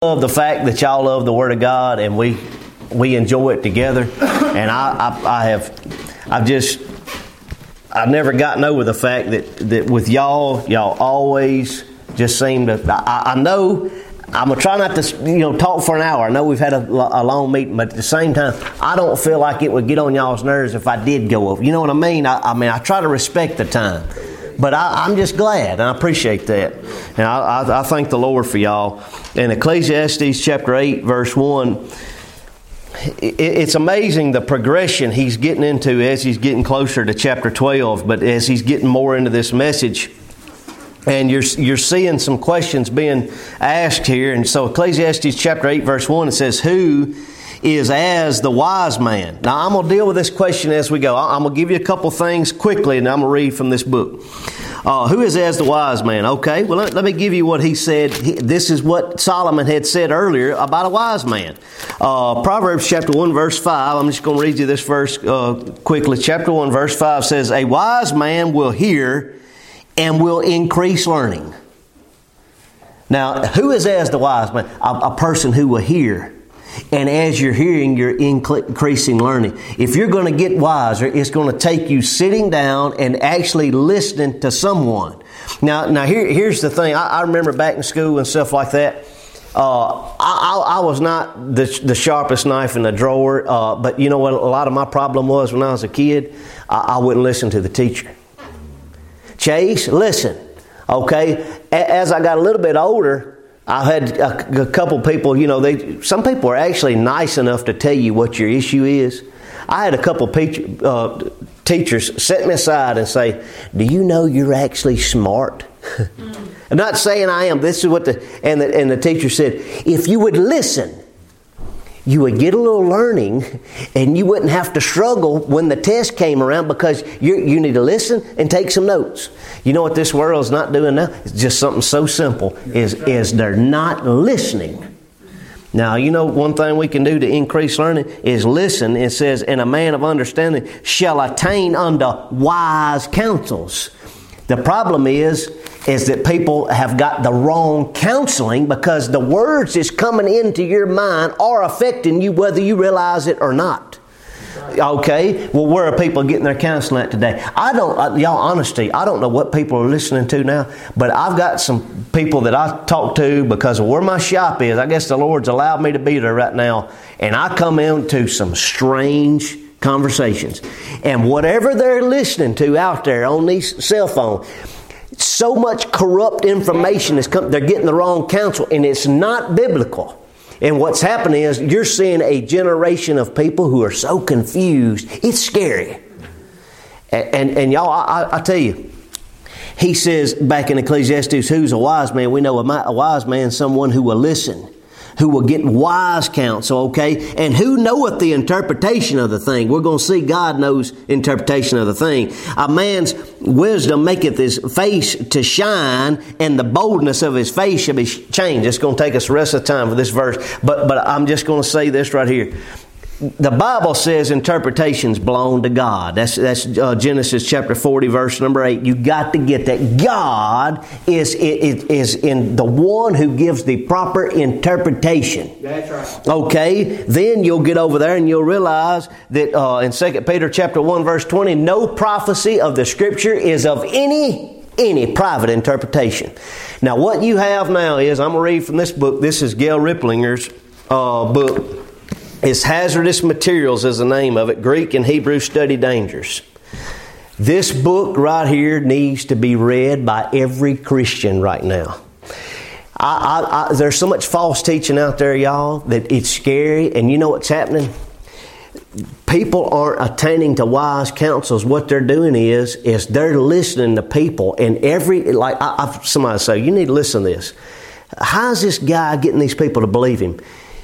love the fact that y'all love the Word of God, and we enjoy it together. And I've never gotten over the fact that with y'all always just seem to. I know I'm gonna try not to talk for an hour. I know we've had a long meeting, but at the same time, I don't feel like it would get on y'all's nerves if I did go over. You know what I mean? I try to respect the time. But I'm just glad, and I appreciate that. And I thank the Lord for y'all. In Ecclesiastes chapter 8, verse 1, it's amazing the progression he's getting into as he's getting closer to chapter 12, but as he's getting more into this message. And you're seeing some questions being asked here. And so Ecclesiastes chapter 8, verse 1, it says, "Who is as the wise man?" Now, I'm going to deal with this question as we go. I'm going to give you a couple things quickly, and I'm going to read from this book. Who is as the wise man? Okay, well, let me give you what he said. This is what Solomon had said earlier about a wise man. Proverbs chapter 1, verse 5. I'm just going to read you this verse quickly. Chapter 1, verse 5 says, "A wise man will hear and will increase learning." Now, who is as the wise man? A person who will hear. And as you're hearing, you're increasing learning. If you're going to get wiser, it's going to take you sitting down and actually listening to someone. Now here's the thing. I remember back in school and stuff like that. I was not the sharpest knife in the drawer. But you know what? A lot of my problem was when I was a kid, I wouldn't listen to the teacher. Chase, listen. Okay? As I got a little bit older, I had a couple people, some people are actually nice enough to tell you what your issue is. I had a couple teachers set me aside and say, "Do you know you're actually smart?" I'm not saying I am. This is what the teacher said, "If you would listen, you would get a little learning, and you wouldn't have to struggle when the test came around because you need to listen and take some notes." You know what this world is not doing now? It's just something so simple, is they're not listening. Now, one thing we can do to increase learning is listen. It says, "And a man of understanding shall attain unto wise counsels." The problem is that people have got the wrong counseling because the words that's coming into your mind are affecting you whether you realize it or not. Okay? Well, where are people getting their counseling at today? Y'all, honesty, I don't know what people are listening to now, but I've got some people that I talk to because of where my shop is. I guess the Lord's allowed me to be there right now, and I come into some strange conversations. And whatever they're listening to out there on these cell phones, so much corrupt information is coming. They're getting the wrong counsel, and it's not biblical. And what's happening is you're seeing a generation of people who are so confused. It's scary. And y'all, I tell you, he says back in Ecclesiastes, who's a wise man? We know a wise man is someone who will listen, who will get wise counsel, okay? And who knoweth the interpretation of the thing? We're going to see God knows interpretation of the thing. A man's wisdom maketh his face to shine, and the boldness of his face shall be changed. It's going to take us the rest of the time for this verse, but I'm just going to say this right here. The Bible says interpretations belong to God. That's Genesis chapter 40, verse number 8. You got to get that. God is in the one who gives the proper interpretation. That's right. Okay? Then you'll get over there and you'll realize that in 2 Peter chapter 1, verse 20, no prophecy of the Scripture is of any private interpretation. Now, what you have now is, I'm going to read from this book. This is Gail Riplinger's book. It's Hazardous Materials is the name of it. Greek and Hebrew Study Dangers. This book right here needs to be read by every Christian right now. There's so much false teaching out there, y'all, that it's scary. And you know what's happening? People aren't attaining to wise counsels. What they're doing is they're listening to people. And somebody say, you need to listen to this. How's this guy getting these people to believe him?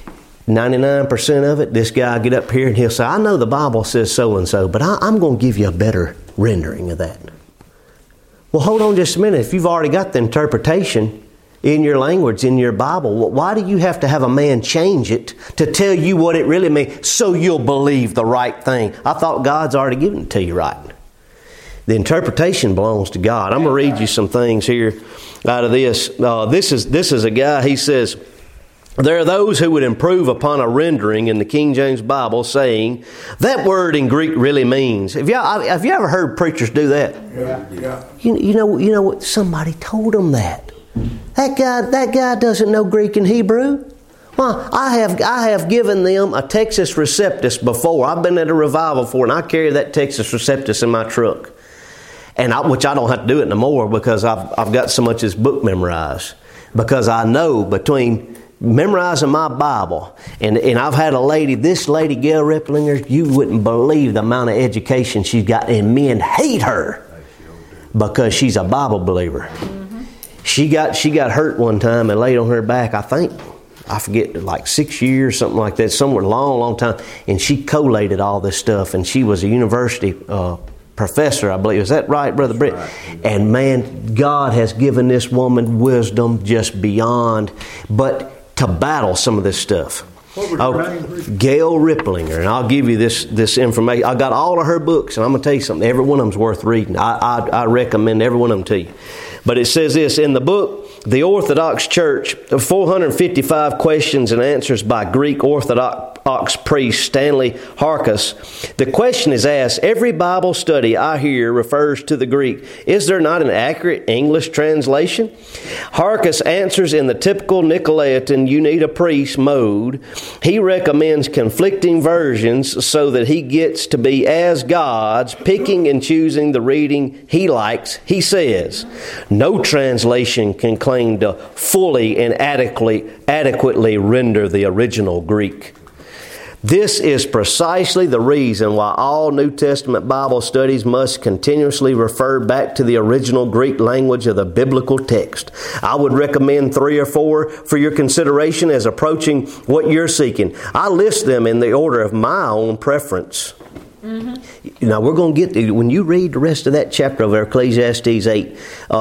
99% of it, this guy get up here and he'll say, I know the Bible says so and so, but I'm going to give you a better rendering of that. Well, hold on just a minute. If you've already got the interpretation in your language, in your Bible, why do you have to have a man change it to tell you what it really means so you'll believe the right thing? I thought God's already given it to you right. The interpretation belongs to God. I'm going to read you some things here out of this. This is a guy, he says, There are those who would improve upon a rendering in the King James Bible saying, that word in Greek really means. Have you ever heard preachers do that? Yeah. You know what? Somebody told them that. That guy doesn't know Greek and Hebrew. Well, I have given them a Texas Receptus before. I've been at a revival before, and I carry that Texas Receptus in my truck. Which I don't have to do it no more because I've got so much of this book memorized. Because I know between memorizing my Bible, and I've had this lady, Gail Ripplinger, you wouldn't believe the amount of education she's got, and men hate her because she's a Bible believer. Mm-hmm. She got hurt one time and laid on her back, I forget, like 6 years, something like that, somewhere long time, and she collated all this stuff, and she was a university professor, I believe. Is that right, Brother Britt? Right. And man, God has given this woman wisdom just beyond, but to battle some of this stuff. Gail Ripplinger, and I'll give you this information. I got all of her books, and I'm going to tell you something. Every one of them's worth reading. I recommend every one of them to you. But it says this in the book, The Orthodox Church, 455 questions and answers by Greek Orthodox priest Stanley Harkus. The question is asked, every Bible study I hear refers to the Greek. Is there not an accurate English translation? Harkus answers in the typical Nicolaitan, you need a priest mode. He recommends conflicting versions so that he gets to be as God's, picking and choosing the reading he likes. He says, no translation can claim to fully and adequately render the original Greek. This is precisely the reason why all New Testament Bible studies must continuously refer back to the original Greek language of the biblical text. I would recommend 3 or 4 for your consideration as approaching what you're seeking. I list them in the order of my own preference. Mm-hmm. Now we're going to get to, when you read the rest of that chapter of Ecclesiastes 8,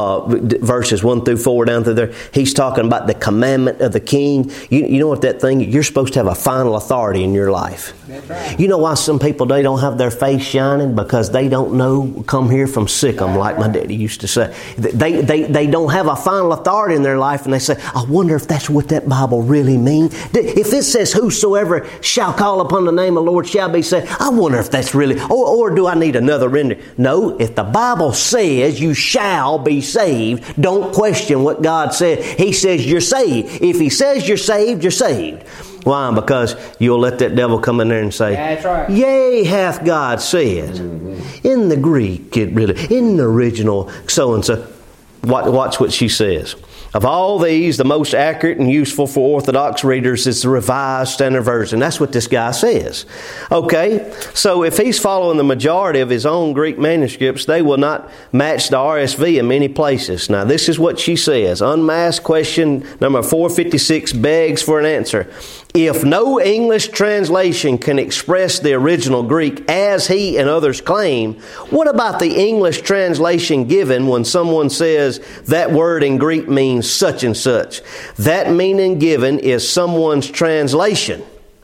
verses 1 through 4 down through there, he's talking about the commandment of the king. You know what that thing, you're supposed to have a final authority in your life. That's right. You know why some people, they don't have their face shining? Because they don't know, come here from Sikkim, like my daddy used to say. They don't have a final authority in their life, and they say, I wonder if that's what that Bible really means. If it says whosoever shall call upon the name of the Lord shall be saved, I wonder if that's really, or do I need another render? No, if the Bible says you shall be saved, don't question what God said. He says you're saved. If He says you're saved, you're saved. Why? Because you'll let that devil come in there and say, that's right. Yea, hath God said. Mm-hmm. In the Greek, in the original so-and-so. Watch what she says. Of all these, the most accurate and useful for Orthodox readers is the Revised Standard Version. That's what this guy says. Okay, so if he's following the majority of his own Greek manuscripts, they will not match the RSV in many places. Now, this is what she says. Unmasked question number 456 begs for an answer. If no English translation can express the original Greek as he and others claim, what about the English translation given when someone says that word in Greek means such and such? That meaning given is someone's translation.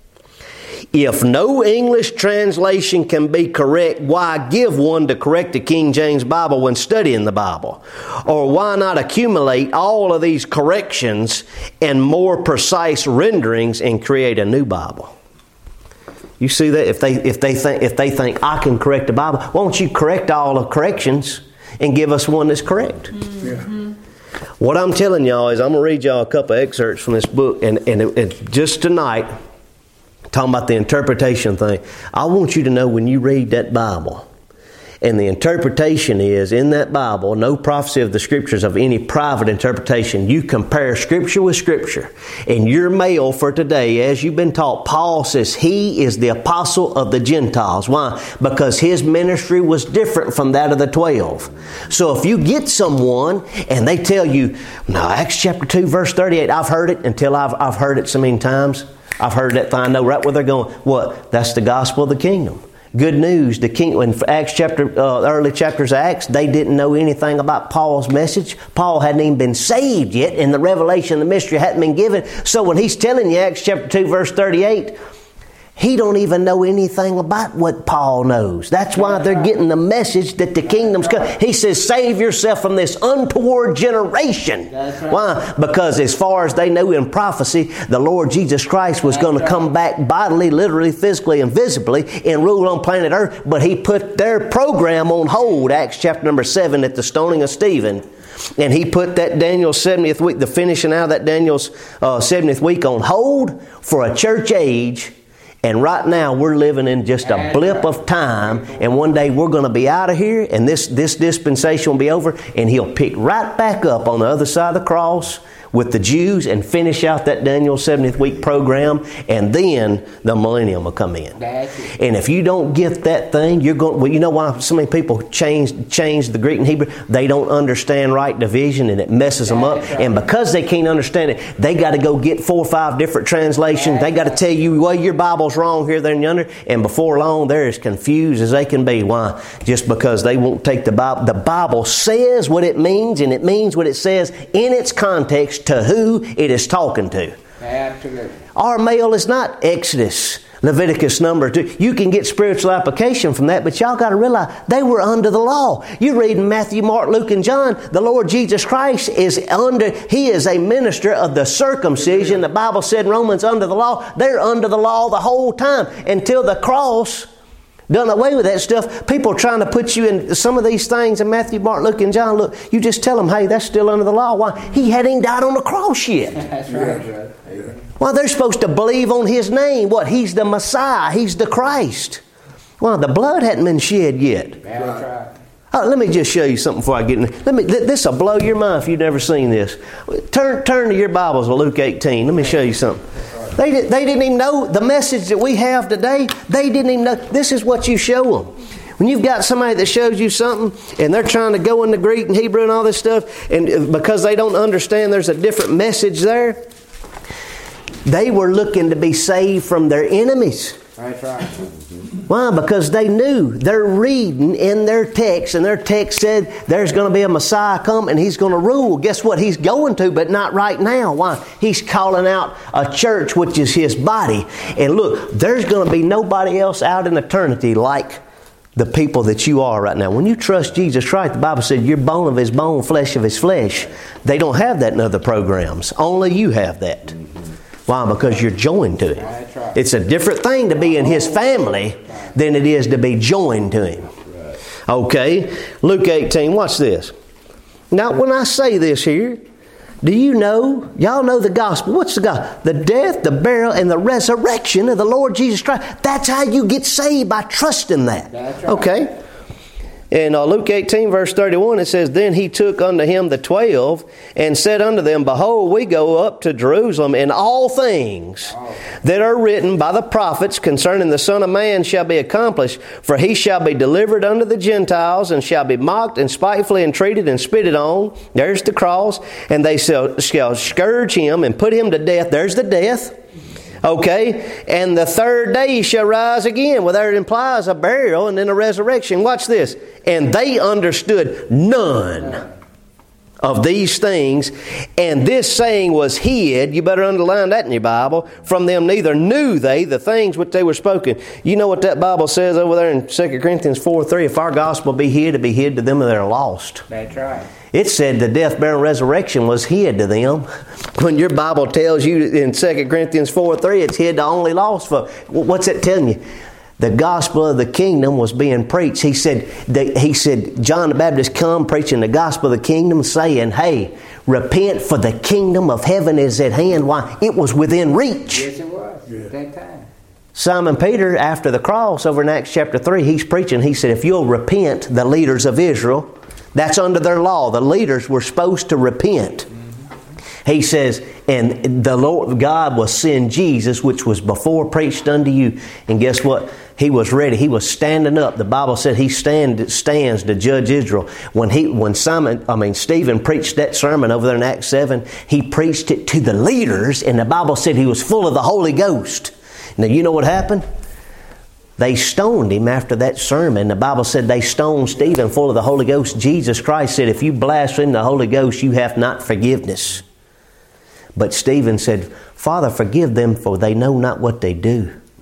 If no English translation can be correct, why give one to correct the King James Bible when studying the Bible? Or why not accumulate all of these corrections and more precise renderings and create a new Bible? You see that? If they think I can correct the Bible, why don't you correct all the corrections and give us one that's correct? Mm-hmm. What I'm telling y'all is I'm going to read y'all a couple of excerpts from this book, and just tonight, talking about the interpretation thing, I want you to know when you read that Bible, and the interpretation is, in that Bible, no prophecy of the Scriptures of any private interpretation. You compare Scripture with Scripture. And your mail for today, as you've been taught, Paul says he is the apostle of the Gentiles. Why? Because his ministry was different from that of the 12. So if you get someone and they tell you, no, Acts chapter 2, verse 38, I've heard it until I've heard it so many times. I've heard that thing. I know right where they're going. What? That's the gospel of the kingdom. Good news. The king, in Acts chapter, early chapters of Acts, they didn't know anything about Paul's message. Paul hadn't even been saved yet, and the revelation, the mystery hadn't been given. So when he's telling you Acts chapter 2, verse 38, He don't even know anything about what Paul knows. That's why they're getting the message that the kingdom's coming. He says, save yourself from this untoward generation. Why? Because as far as they know in prophecy, the Lord Jesus Christ was going to come back bodily, literally, physically, and visibly and rule on planet Earth. But He put their program on hold, Acts chapter number 7, at the stoning of Stephen. And He put that Daniel's 70th week, the finishing out of that Daniel's 70th week on hold for a church age. And right now we're living in just a blip of time, and one day we're going to be out of here, and this dispensation will be over, and He'll pick right back up on the other side of the cross with the Jews and finish out that Daniel 70th week program, and then the millennium will come in. And if you don't get that thing, you're going. Well, you know why so many people change the Greek and Hebrew? They don't understand right division, and it messes them up. And because they can't understand it, they got to go get 4 or 5 different translations. They got to tell you, well, your Bible's wrong here, there, and yonder. And before long, they're as confused as they can be. Why? Just because they won't take the Bible. The Bible says what it means, and it means what it says in its context to who it is talking to. Absolutely. Our mail is not Exodus, Leviticus, Numbers. You can get spiritual application from that, but y'all got to realize they were under the law. You read in Matthew, Mark, Luke, and John, the Lord Jesus Christ is He is a minister of the circumcision. The Bible said in Romans, under the law. They're under the law the whole time until the cross done away with that stuff. People are trying to put you in some of these things in Matthew, Mark, Luke, and John. Look, you just tell them, hey, that's still under the law. Why? He hadn't even died on the cross yet. That's right. Well, they're supposed to believe on His name. What? He's the Messiah. He's the Christ. Well, the blood hadn't been shed yet. That's right. Oh, let me just show you something before I get in. This will blow your mind if you've never seen this. Turn to your Bibles to Luke 18. Let me show you something. They didn't even know the message that we have today. They didn't even know. This is what you show them. When you've got somebody that shows you something and they're trying to go into Greek and Hebrew and all this stuff, and because they don't understand there's a different message there, they were looking to be saved from their enemies. That's right. Why? Because they knew. They're reading in their text, and their text said there's going to be a Messiah come and He's going to rule. Guess what? He's going to, but not right now. Why? He's calling out a church, which is His body. And look, there's going to be nobody else out in eternity like the people that you are right now. When you trust Jesus Christ, the Bible said you're bone of His bone, flesh of His flesh. They don't have that in other programs. Only you have that. Why? Because you're joined to Him. It's a different thing to be in His family than it is to be joined to Him. Okay, Luke 18, watch this. Now, when I say this here, do you know, y'all know the gospel. What's the gospel? The death, the burial, and the resurrection of the Lord Jesus Christ. That's how you get saved, by trusting that. That's right. Okay. In Luke 18, verse 31, it says, Then He took unto Him the 12, and said unto them, Behold, we go up to Jerusalem, and all things that are written by the prophets concerning the Son of Man shall be accomplished. For He shall be delivered unto the Gentiles, and shall be mocked, and spitefully entreated, and spitted on. There's the cross. And they shall scourge Him, and put Him to death. There's the death. Okay, and the third day He shall rise again. Well, there it implies a burial and then a resurrection. Watch this. And they understood none of these things, and this saying was hid. You better underline that in your Bible. From them neither knew they the things which they were spoken. You know what that Bible says over there in 2 Corinthians 4:3? If our gospel be hid, it be hid to them that are lost. That's right. It said the death, burial, and resurrection was hid to them. When your Bible tells you in 2 Corinthians 4:3, it's hid to only lost folk. What's it telling you? The gospel of the kingdom was being preached. He said, John the Baptist come preaching the gospel of the kingdom, saying, hey, repent, for the kingdom of heaven is at hand. Why? It was within reach. Yes, it was. At that time. Simon Peter, after the cross, over in Acts chapter 3, he's preaching. He said, if you'll repent, the leaders of Israel, that's under their law. The leaders were supposed to repent. He says, and the Lord God will send Jesus, which was before preached unto you. And guess what? He was ready. He was standing up. The Bible said He stands to judge Israel. When Stephen preached that sermon over there in Acts 7, he preached it to the leaders, and the Bible said he was full of the Holy Ghost. Now, you know what happened? They stoned him after that sermon. The Bible said they stoned Stephen full of the Holy Ghost. Jesus Christ said, if you blaspheme the Holy Ghost, you have not forgiveness. But Stephen said, Father, forgive them, for they know not what they do.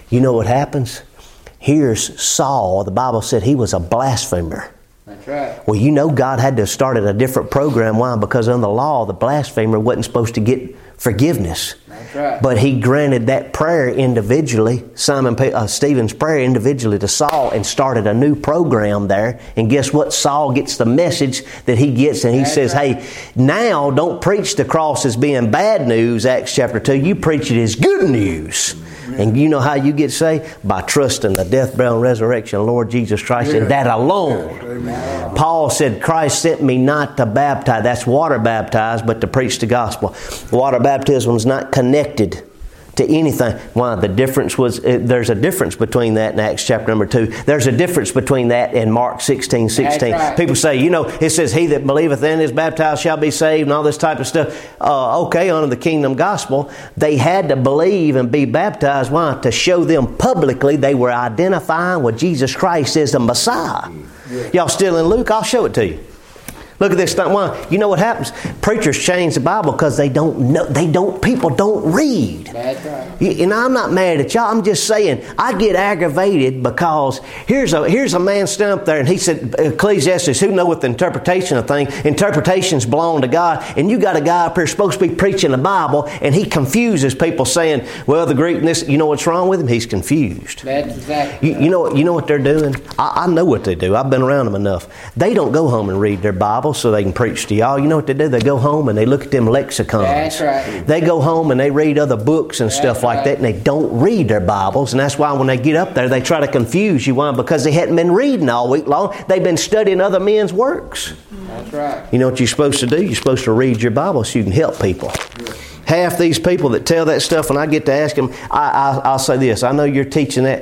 You know what happens? Here's Saul. The Bible said he was a blasphemer. That's right. Well, you know God had to have started a different program. Why? Because under the law, the blasphemer wasn't supposed to get forgiveness. That's right. But he granted that prayer individually, Stephen's prayer individually to Saul, and started a new program there. And guess what? Saul gets the message that he gets, and he says, hey, now don't preach the cross as being bad news, Acts chapter 2. You preach it as good news. And you know how you get saved? By trusting the death, burial, and resurrection of Lord Jesus Christ, and that alone. Amen. Paul said, Christ sent me not to baptize. That's water baptized, but to preach the gospel. Water baptism is not connected to anything. Why? The difference was, there's a difference between that in Acts chapter number 2. There's a difference between that and Mark 16:16. Right. People say, it says, he that believeth and is baptized shall be saved, and all this type of stuff. Okay, under the kingdom gospel, they had to believe and be baptized. Why? To show them publicly they were identifying with Jesus Christ as the Messiah. Yeah. Y'all still in Luke? I'll show it to you. Look at this thing. Why? You know what happens? Preachers change the Bible because they don't know. People don't read. That's right. And I'm not mad at y'all. I'm just saying I get aggravated because here's a man standing up there and he said, Ecclesiastes, who knoweth the interpretation of things? Interpretations belong to God. And you got a guy up here supposed to be preaching the Bible, and he confuses people saying, well, the Greek and this. You know what's wrong with him? He's confused. That's exactly. You know what they're doing? I know what they do. I've been around them enough. They don't go home and read their Bible so they can preach to y'all. You know what they do? They go home and they look at them lexicons. That's right. They go home and they read other books and stuff like that, and they don't read their Bibles. And that's why when they get up there, they try to confuse you. Why? Because they hadn't been reading all week long. They've been studying other men's works. That's right. You know what you're supposed to do? You're supposed to read your Bible so you can help people. Half these people that tell that stuff, when I get to ask them, I'll say this. I know you're teaching that.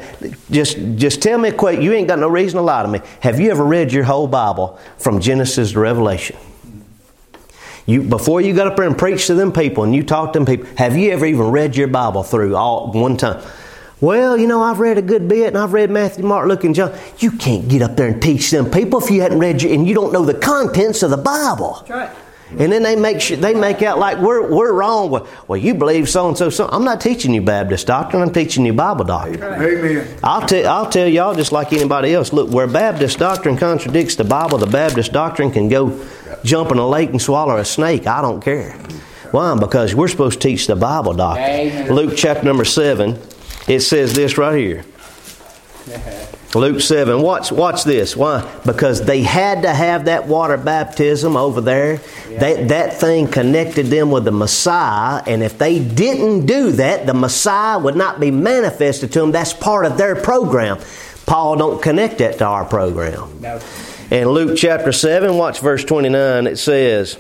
Just tell me a question. You ain't got no reason to lie to me. Have you ever read your whole Bible from Genesis to Revelation? Before you got up there and preached to them people and you talked to them people, have you ever even read your Bible through all one time? Well, I've read a good bit, and I've read Matthew, Mark, Luke, and John. You can't get up there and teach them people if you hadn't read and you don't know the contents of the Bible. That's right. And then they make out like we're wrong. Well, you believe so and so. I'm not teaching you Baptist doctrine. I'm teaching you Bible doctrine. Amen. I'll tell y'all just like anybody else. Look, where Baptist doctrine contradicts the Bible, the Baptist doctrine can go jump in a lake and swallow a snake. I don't care. Why? Because we're supposed to teach the Bible doctrine. Amen. Luke chapter number 7. It says this right here. Luke 7. Watch this. Why? Because they had to have that water baptism over there. Yeah. That thing connected them with the Messiah. And if they didn't do that, the Messiah would not be manifested to them. That's part of their program. Paul don't connect that to our program. No. In Luke chapter 7, watch verse 29. It says,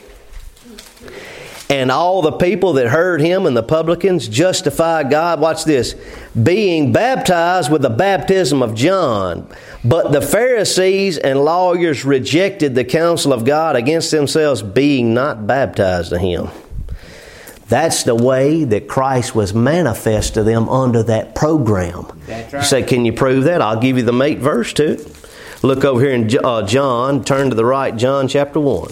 and all the people that heard him and the publicans justified God, watch this, being baptized with the baptism of John. But the Pharisees and lawyers rejected the counsel of God against themselves, being not baptized of him. That's the way that Christ was manifest to them under that program. That's right. You say, can you prove that? I'll give you the mate verse to it. Look over here in John, turn to the right, John chapter 1.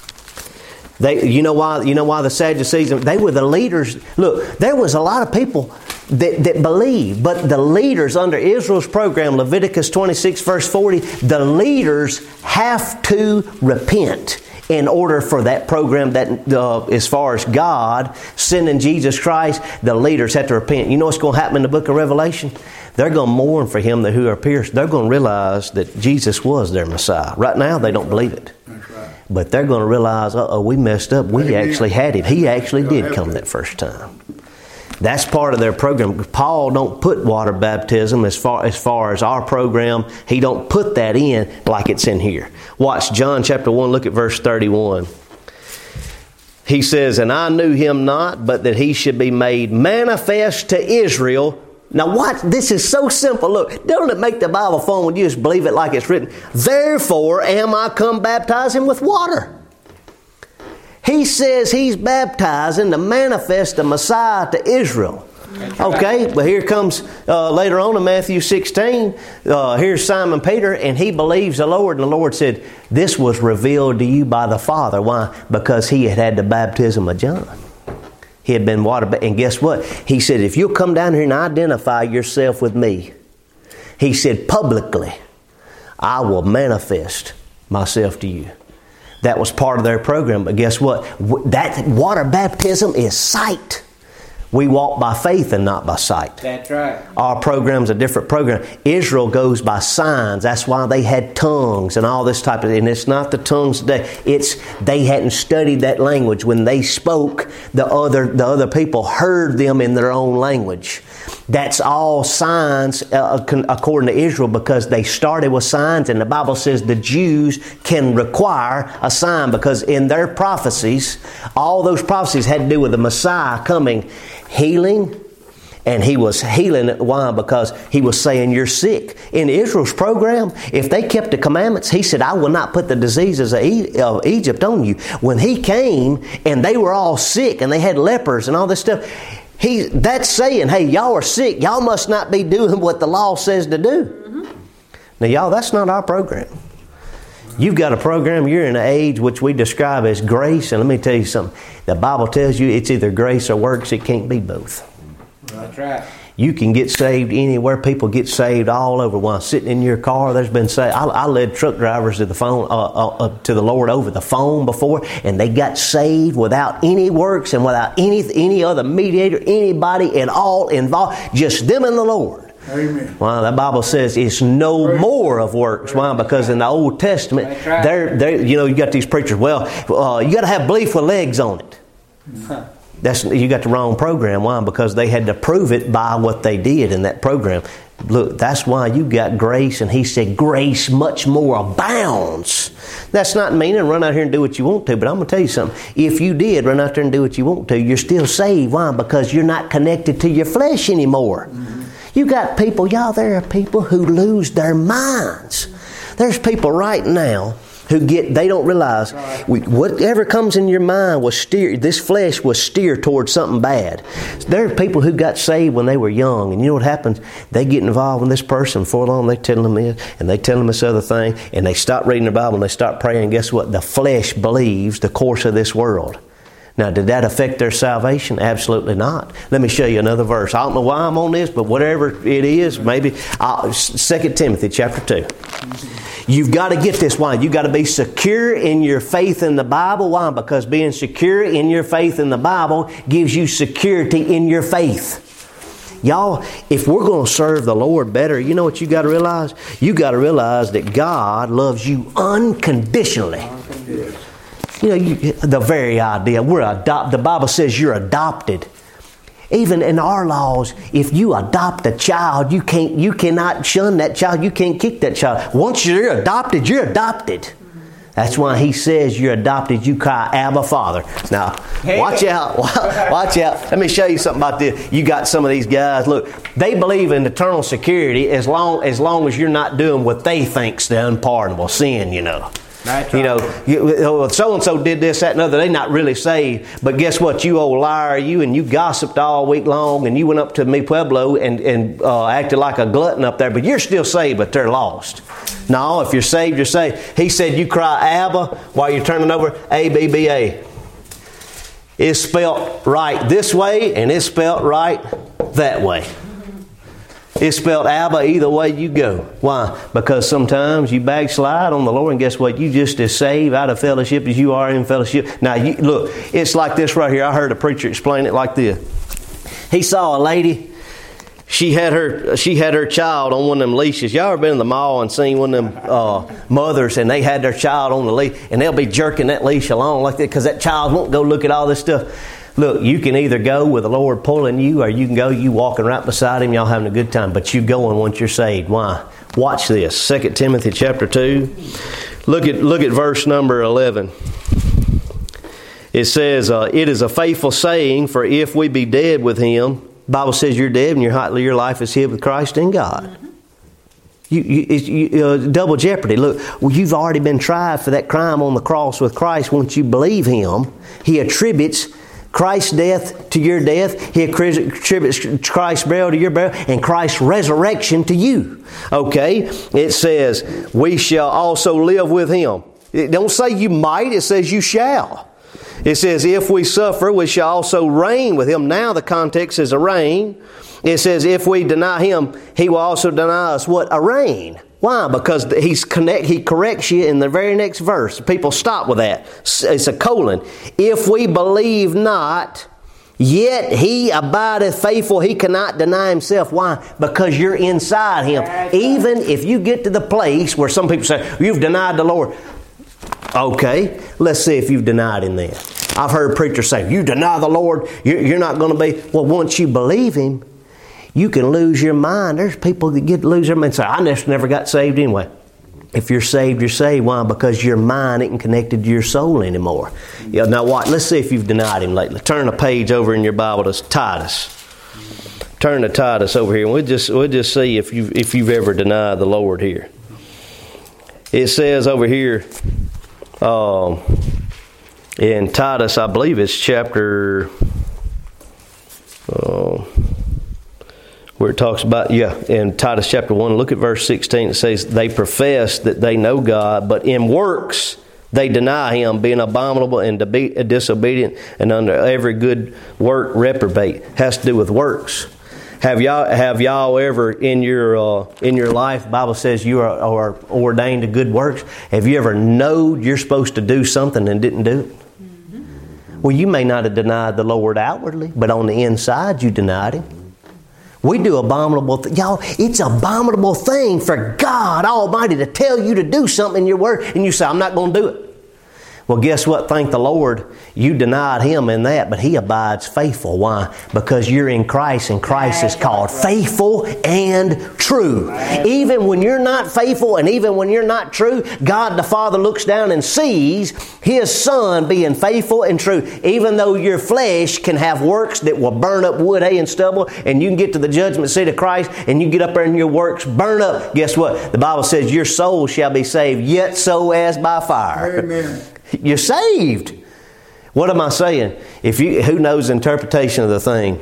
You know why the Sadducees, they were the leaders. Look, there was a lot of people that believed, but the leaders under Israel's program, Leviticus 26 verse 40, the leaders have to repent in order for that program, that as far as God sending Jesus Christ, the leaders have to repent. You know what's going to happen in the book of Revelation? They're going to mourn for him who are pierced. They're going to realize that Jesus was their Messiah. Right now, they don't believe it. But they're going to realize, we messed up. We actually had it. He actually did come that first time. That's part of their program. Paul don't put water baptism as far as our program. He don't put that in like it's in here. Watch John chapter 1. Look at verse 31. He says, and I knew him not, but that he should be made manifest to Israel. Now watch, this is so simple. Look, don't it make the Bible fun when you just believe it like it's written? Therefore am I come baptizing with water. He says he's baptizing to manifest the Messiah to Israel. Okay, but here comes later on in Matthew 16, here's Simon Peter, and he believes the Lord. And the Lord said, this was revealed to you by the Father. Why? Because he had the baptism of John. He had been water baptized. And guess what? He said, if you'll come down here and identify yourself with me, he said, publicly, I will manifest myself to you. That was part of their program. But guess what? That water baptism is sight. We walk by faith and not by sight. That's right. Our program's a different program. Israel goes by signs. That's why they had tongues and all this type of thing. And it's not the tongues today. It's they hadn't studied that language. When they spoke, the other people heard them in their own language. That's all signs according to Israel, because they started with signs, and the Bible says the Jews can require a sign, because in their prophecies, all those prophecies had to do with the Messiah coming, healing, and He was healing. Why? Because He was saying you're sick. In Israel's program, if they kept the commandments, He said, I will not put the diseases of Egypt on you. When He came and they were all sick and they had lepers and all this stuff, that's saying, hey, y'all are sick. Y'all must not be doing what the law says to do. Mm-hmm. Now, y'all, that's not our program. You've got a program. You're in an age which we describe as grace. And let me tell you something. The Bible tells you it's either grace or works. It can't be both. That's right. You can get saved anywhere. People get saved all over. While sitting in your car, there's been saved. I led truck drivers to the phone, to the Lord over the phone before, and they got saved without any works and without any other mediator, anybody at all involved. Just them and the Lord. Amen. Well, the Bible says it's no more of works. Why? Because in the Old Testament, you got these preachers. Well, you got to have belief with legs on it. You got the wrong program. Why? Because they had to prove it by what they did in that program. Look, that's why you got grace, and He said grace much more abounds. That's not meaning run out here and do what you want to, but I'm going to tell you something. If you did run out there and do what you want to, you're still saved. Why? Because you're not connected to your flesh anymore. Mm-hmm. You got people, there are people who lose their minds. There's people right now they don't realize whatever comes in your mind this flesh was steered towards something bad. There are people who got saved when they were young, and you know what happens? They get involved with this person. For long, they tell them this, and they tell them this other thing, and they stop reading the Bible, and they start praying, and guess what? The flesh believes the course of this world. Now, did that affect their salvation? Absolutely not. Let me show you another verse. I don't know why I'm on this, but whatever it is, maybe 2 Timothy chapter 2. You've got to get this. Why? You've got to be secure in your faith in the Bible. Why? Because being secure in your faith in the Bible gives you security in your faith. Y'all, if we're going to serve the Lord better, you know what you got to realize? You got to realize that God loves you unconditionally. The very idea, the Bible says you're adopted. Even in our laws, if you adopt a child, you cannot shun that child. You can't kick that child. Once you're adopted, you're adopted. That's why He says you're adopted. You cry, Abba, Father. Now, watch out. Watch out. Let me show you something about this. You got some of these guys. Look, they believe in eternal security as long as you're not doing what they think's the unpardonable sin, Right. So-and-so did this, that, and other. They're not really saved. But guess what? You old liar, you gossiped all week long, and you went up to Mi Pueblo and acted like a glutton up there. But you're still saved, but they're lost. No, if you're saved, you're saved. He said you cry Abba while you're turning over A-B-B-A. It's spelt right this way, and it's spelt right that way. It's spelled Abba either way you go. Why? Because sometimes you backslide on the Lord, and guess what? You just as saved out of fellowship as you are in fellowship. Now, look, it's like this right here. I heard a preacher explain it like this. He saw a lady. She had her child on one of them leashes. Y'all ever been in the mall and seen one of them mothers, and they had their child on the leash, and they'll be jerking that leash along like that because that child won't go look at all this stuff. Look, you can either go with the Lord pulling you, or you can go you walking right beside Him, y'all having a good time. But you going once you're saved. Why? Watch this. 2 Timothy chapter 2. Look at verse number 11. It says, it is a faithful saying, for if we be dead with Him, the Bible says you're dead and your life is hid with Christ in God. Double jeopardy. Look, you've already been tried for that crime on the cross with Christ. Once you believe Him, He attributes Christ's death to your death. He attributes Christ's burial to your burial, and Christ's resurrection to you. Okay? It says, we shall also live with Him. It don't say you might, it says you shall. It says, if we suffer, we shall also reign with Him. Now the context is a reign. It says, if we deny Him, He will also deny us what? A reign. Why? Because He corrects you in the very next verse. People stop with that. It's a colon. If we believe not, yet He abideth faithful. He cannot deny Himself. Why? Because you're inside Him. Even if you get to the place where some people say, you've denied the Lord. Okay, let's see if you've denied Him then. I've heard preachers say, you deny the Lord, you're not going to be. Well, once you believe Him, you can lose your mind. There's people that lose their mind and say, I never got saved anyway. If you're saved, you're saved. Why? Because your mind isn't connected to your soul anymore. Yeah, now what? Let's see if you've denied Him lately. Turn a page over in your Bible to Titus. Turn to Titus over here. And we'll just see if you've ever denied the Lord here. It says over here in Titus, I believe it's chapter where it talks about, in Titus chapter 1, look at verse 16. It says, they profess that they know God, but in works they deny Him, being abominable and disobedient, and under every good work reprobate. Has to do with works. Have y'all ever in your life, the Bible says you are ordained to good works. Have you ever known you're supposed to do something and didn't do it? Well, you may not have denied the Lord outwardly, but on the inside you denied Him. We do abominable things. Y'all, it's an abominable thing for God Almighty to tell you to do something in your word, and you say, I'm not going to do it. Well, guess what? Thank the Lord, you denied Him in that, but He abides faithful. Why? Because you're in Christ, and Christ is called faithful and true. Even when you're not faithful and even when you're not true, God the Father looks down and sees His Son being faithful and true. Even though your flesh can have works that will burn up wood, hay, and stubble, and you can get to the judgment seat of Christ, and you get up there and your works burn up. Guess what? The Bible says your soul shall be saved, yet so as by fire. Amen. You're saved. What am I saying? Who knows the interpretation of the thing?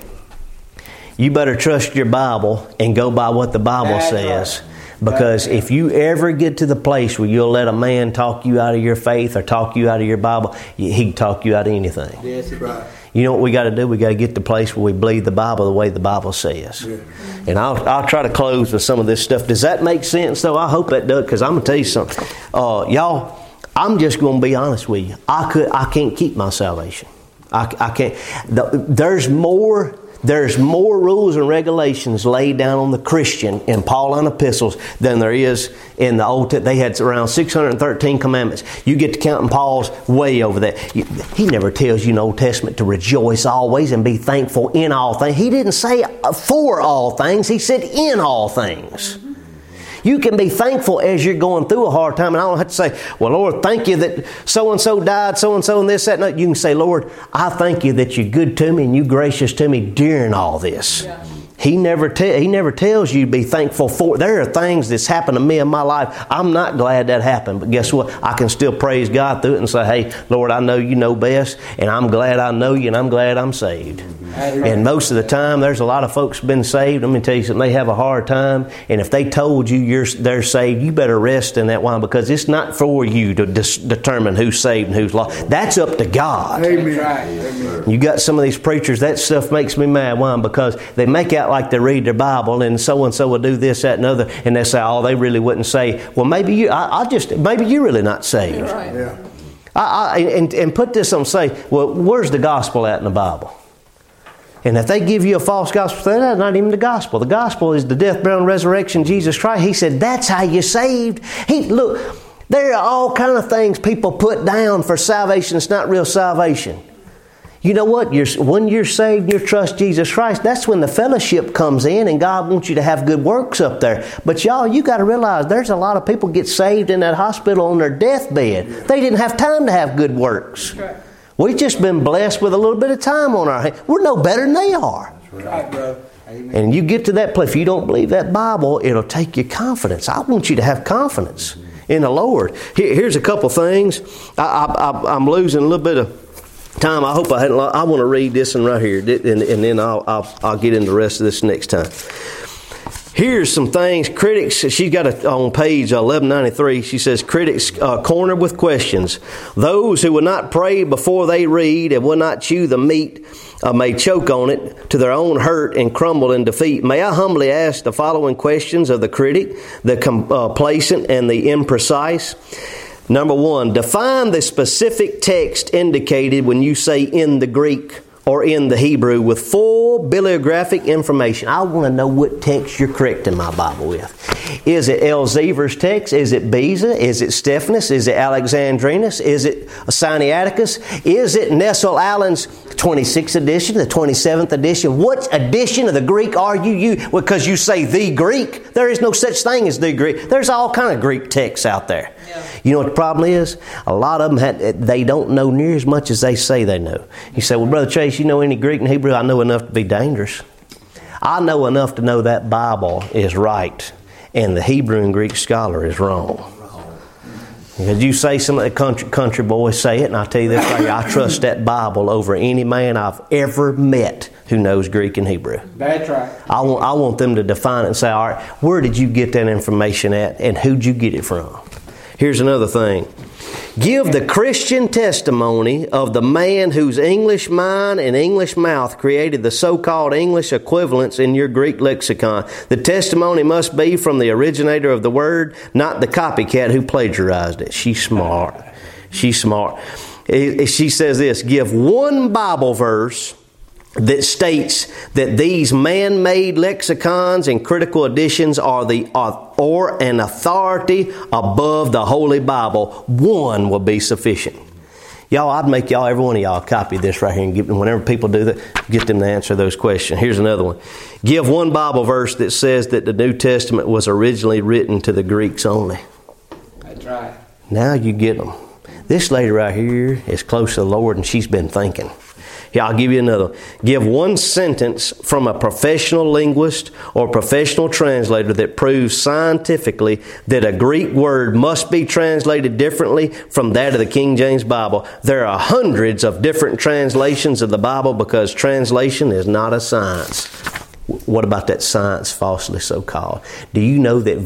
You better trust your Bible and go by what the Bible says. Because if you ever get to the place where you'll let a man talk you out of your faith or talk you out of your Bible, he can talk you out of anything. Yes, right. You know what we got to do? We got to get to the place where we believe the Bible the way the Bible says. Yeah. And I'll try to close with some of this stuff. Does that make sense, though? I hope that does, because I'm going to tell you something. Y'all, I'm just going to be honest with you. I can't keep my salvation. I can't. There's more rules and regulations laid down on the Christian in Pauline epistles than there is in the Old Testament. They had around 613 commandments. You get to counting Paul's way over that. He never tells you in the Old Testament to rejoice always and be thankful in all things. He didn't say for all things. He said in all things. You can be thankful as you're going through a hard time. And I don't have to say, well, Lord, thank you that so-and-so died, so-and-so and this, that, and that. You can say, Lord, I thank you that you're good to me and you're gracious to me during all this. Yeah. He never tells you to be thankful for. There are things that's happened to me in my life. I'm not glad that happened. But guess what? I can still praise God through it and say, hey, Lord, I know you know best. And I'm glad I know you and I'm glad I'm saved. And most of the time, there's a lot of folks been saved. Let me tell you something. They have a hard time. And if they told you they're saved, you better rest in that one, because it's not for you to determine who's saved and who's lost. That's up to God. Amen. You got some of these preachers, that stuff makes me mad. Why? Because they make out like they read their Bible and so-and-so will do this, that, and other. And they say, oh, they really wouldn't say, well, maybe you're really not saved. Right. Yeah. And put this on, say, well, where's the gospel at in the Bible? And if they give you a false gospel, that's not even the gospel. The gospel is the death, burial, and resurrection of Jesus Christ. He said, that's how you're saved. Look, there are all kind of things people put down for salvation. It's not real salvation. You know what? When you're saved, you trust Jesus Christ, that's when the fellowship comes in, and God wants you to have good works up there. But y'all, you got to realize there's a lot of people get saved in that hospital on their deathbed. They didn't have time to have good works. Right. We've just been blessed with a little bit of time on our hands. We're no better than they are. That's right, bro. Amen. And you get to that place, if you don't believe that Bible, it'll take you confidence. I want you to have confidence in the Lord. Here's a couple things. I'm losing a little bit of time. I hope I want to read this one right here, and then I'll get into the rest of this next time. Here's some things critics, she's got it on page 1193. She says, critics cornered with questions. Those who will not pray before they read and will not chew the meat may choke on it to their own hurt and crumble in defeat. May I humbly ask the following questions of the critic, the complacent and the imprecise. Number one, define the specific text indicated when you say in the Greek or in the Hebrew with full bibliographic information. I want to know what text you're correcting my Bible with. Is it Elzevir's text? Is it Beza? Is it Stephanus? Is it Alexandrinus? Is it Sinaiticus? Is it Nestle Allen's 26th edition, the 27th edition? What edition of the Greek are you? Because you say the Greek. There is no such thing as the Greek. There's all kind of Greek texts out there. Yeah. You know what the problem is? A lot of them, they don't know near as much as they say they know. You say, well, Brother Chase, you know any Greek and Hebrew? I know enough to be dangerous. I know enough to know that Bible is right and the Hebrew and Greek scholar is wrong. Because you say some of the country boys say it, and I tell you this right here, I trust that Bible over any man I've ever met who knows Greek and Hebrew. That's right. I want them to define it and say, all right, where did you get that information at and who'd you get it from? Here's another thing. Give the Christian testimony of the man whose English mind and English mouth created the so-called English equivalents in your Greek lexicon. The testimony must be from the originator of the word, not the copycat who plagiarized it. She's smart. She's smart. She says this, give one Bible verse that states that these man-made lexicons and critical editions are an authority above the Holy Bible. One will be sufficient. Y'all, I'd make y'all, every one of y'all, copy this right here and give them, whenever people do that, get them to answer those questions. Here's another one. Give one Bible verse that says that the New Testament was originally written to the Greeks only. That's right. Now you get them. This lady right here is close to the Lord and she's been thinking. Here, I'll give you another. Give one sentence from a professional linguist or professional translator that proves scientifically that a Greek word must be translated differently from that of the King James Bible. There are hundreds of different translations of the Bible because translation is not a science. What about that science falsely so called? Do you know that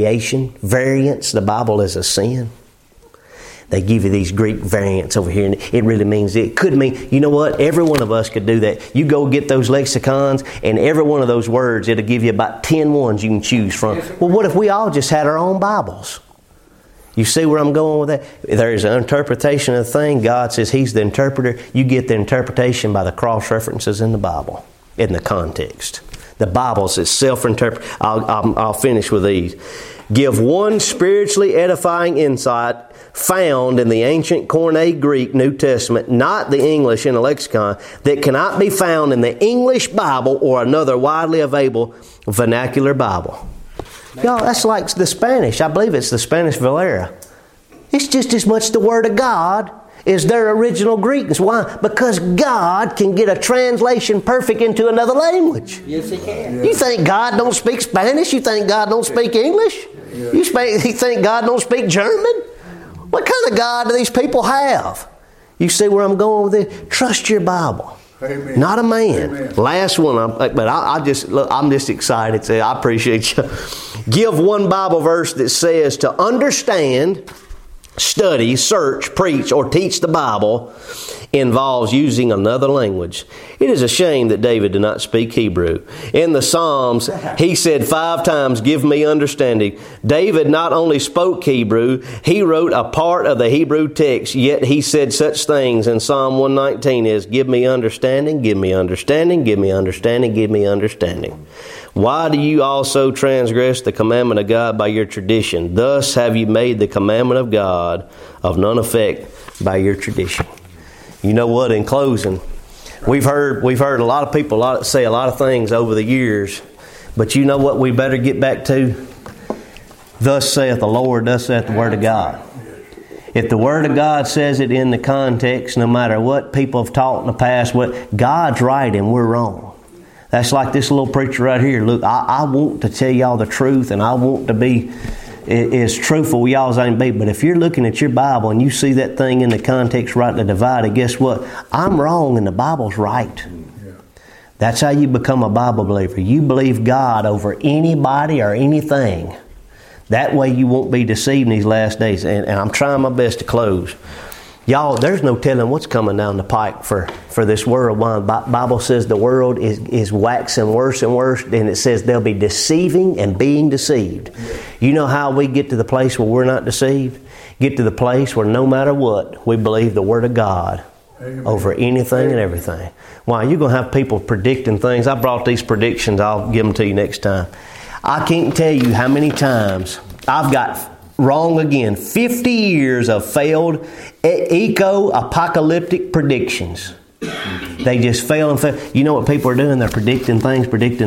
variance, the Bible is a sin? They give you these Greek variants over here, and it really means it could mean, you know what? Every one of us could do that. You go get those lexicons, and every one of those words, it'll give you about 10 ones you can choose from. Well, what if we all just had our own Bibles? You see where I'm going with that? There is an interpretation of the thing. God says He's the interpreter. You get the interpretation by the cross-references in the Bible, in the context. The Bible's is self-interpret. I'll finish with these. Give one spiritually edifying insight found in the ancient Koine Greek New Testament, not the English in a lexicon, that cannot be found in the English Bible or another widely available vernacular Bible. Y'all, that's like the Spanish. I believe it's the Spanish Valera. It's just as much the Word of God as their original Greek. Why? Because God can get a translation perfect into another language. Yes, He can. You think God don't speak Spanish? You think God don't speak English? You think God don't speak German? What kind of God do these people have? You see where I'm going with it? Trust your Bible. Amen. Not a man. Amen. Last one, I'm just excited. I appreciate you. Give one Bible verse that says to understand, study, search, preach, or teach the Bible involves using another language. It is a shame that David did not speak Hebrew. In the Psalms, he said 5 times, give me understanding. David not only spoke Hebrew, he wrote a part of the Hebrew text, yet he said such things in Psalm 119 as, give me understanding, give me understanding, give me understanding, give me understanding. Why do you also transgress the commandment of God by your tradition? Thus have you made the commandment of God of none effect by your tradition. You know what? In closing, we've heard a lot of people say a lot of things over the years, but you know what we better get back to? Thus saith the Lord, thus saith the Word of God. If the Word of God says it in the context, no matter what people have taught in the past, what God's right and we're wrong. That's like this little preacher right here. Look, I want to tell y'all the truth, and I want to be as truthful with y'all as I can be. But if you're looking at your Bible and you see that thing in the context rightly divided, guess what? I'm wrong and the Bible's right. That's how you become a Bible believer. You believe God over anybody or anything. That way you won't be deceived in these last days. And I'm trying my best to close. Y'all, there's no telling what's coming down the pike for this world. Why? The Bible says the world is waxing worse and worse, and it says they'll be deceiving and being deceived. You know how we get to the place where we're not deceived? Get to the place where no matter what, we believe the Word of God over anything and everything. Why? You're going to have people predicting things. I brought these predictions. I'll give them to you next time. I can't tell you how many times I've got wrong again. 50 years of failed eco-apocalyptic predictions. They just fail and fail. You know what people are doing? They're predicting things.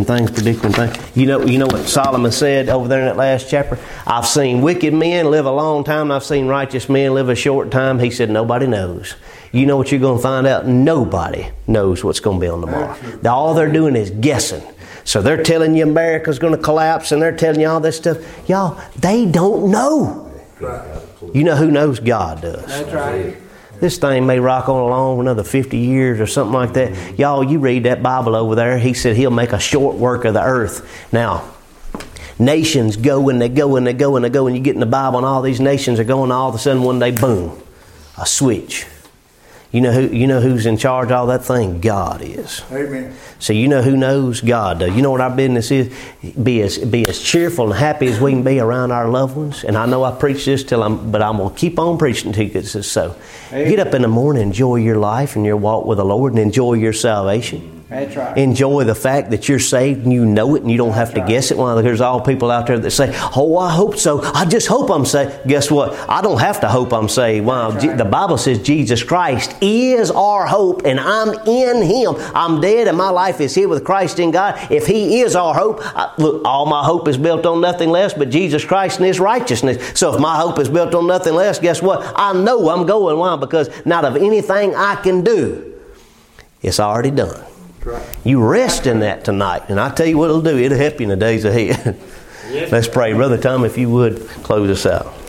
You know what Solomon said over there in that last chapter? I've seen wicked men live a long time, and I've seen righteous men live a short time. He said nobody knows. You know what you're going to find out? Nobody knows what's going to be on tomorrow. All they're doing is guessing. So they're telling you America's going to collapse, and they're telling you all this stuff. Y'all, they don't know. You know who knows? God does. That's right. This thing may rock on along for another 50 years or something like that. Y'all, you read that Bible over there. He said He'll make a short work of the earth. Now, nations go and they go and they go and they go, and you get in the Bible and all these nations are going, all of a sudden one day, boom, a switch. You know who's in charge of all that thing? God is. Amen. So you know who knows? God does. You know what our business is? Be as cheerful and happy as we can be around our loved ones. And I know I preach this but I'm going to keep on preaching to you because it's so. Amen. Get up in the morning, enjoy your life and your walk with the Lord, and enjoy your salvation. That's right. Enjoy the fact that you're saved and you know it and you don't have to guess it. Well, there's all people out there that say, oh, I hope so. I just hope I'm saved. Guess what? I don't have to hope I'm saved. Wow. Right. The Bible says Jesus Christ is our hope, and I'm in Him. I'm dead and my life is here with Christ in God. If He is our hope, look, all my hope is built on nothing less but Jesus Christ and His righteousness. So if my hope is built on nothing less, guess what? I know I'm going. Why? Because not of anything I can do. It's already done. Right. You rest in that tonight, and I tell you what it'll do. It'll help you in the days ahead. Yes. Let's pray. Brother Tom, if you would, close us out.